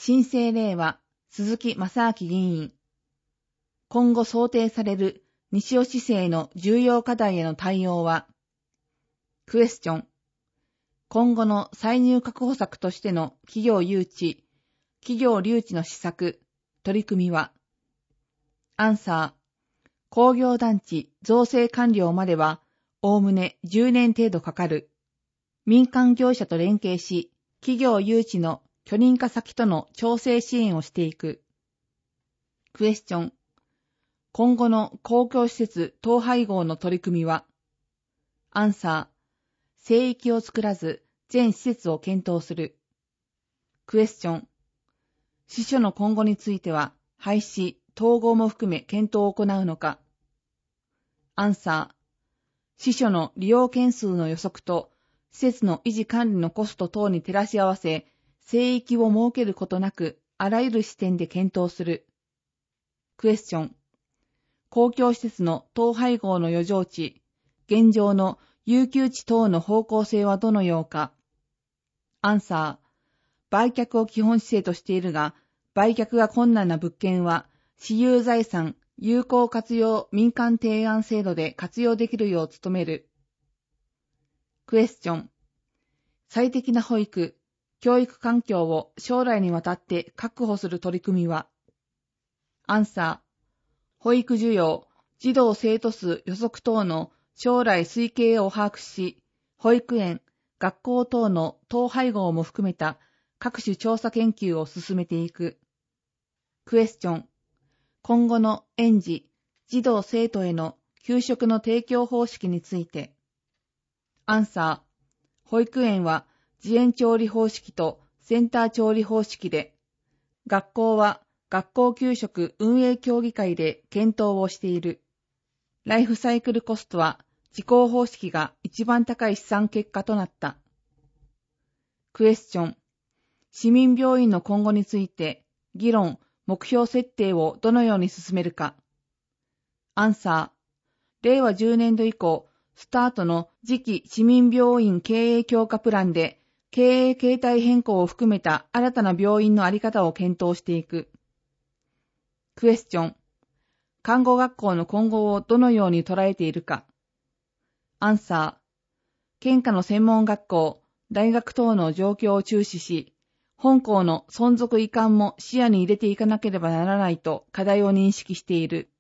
新生令和、鈴木正明議員。今後想定される西尾市政の重要課題への対応は、クエスチョン。今後の歳入確保策としての企業誘致、企業留置の施策、取り組みは、アンサー。工業団地造成完了までは、おおむね10年程度かかる。民間業者と連携し、企業誘致の許認可先との調整支援をしていく。クエスチョン。今後の公共施設統廃合の取り組みは、アンサー。聖域を作らず全施設を検討する。クエスチョン。支所の今後については、廃止、統合も含め検討を行うのか。アンサー。支所の利用件数の予測と、施設の維持管理のコスト等に照らし合わせ、聖域を設けることなく、あらゆる視点で検討する。クエスチョン。公共施設の統廃合の余剰地、現状の有給地等の方向性はどのようか。アンサー。売却を基本姿勢としているが、売却が困難な物件は、私有財産有効活用民間提案制度で活用できるよう努める。クエスチョン。最適な保育、教育環境を将来にわたって確保する取り組みは、アンサー。保育需要、児童生徒数予測等の将来推計を把握し、保育園、学校等の統廃合も含めた各種調査研究を進めていく。クエスチョン。今後の園児、児童生徒への給食の提供方式について。アンサー。保育園は自園調理方式とセンター調理方式で、学校は学校給食運営協議会で検討をしている。ライフサイクルコストは自公方式が一番高い試算結果となった。クエスチョン。市民病院の今後について議論、目標設定をどのように進めるか。アンサー。令和10年度以降、スタートの次期市民病院経営強化プランで、経営形態変更を含めた新たな病院の在り方を検討していく。クエスチョン。看護学校の今後をどのように捉えているか。アンサー。県下の専門学校、大学等の状況を注視し、本校の存続移管も視野に入れていかなければならないと課題を認識している。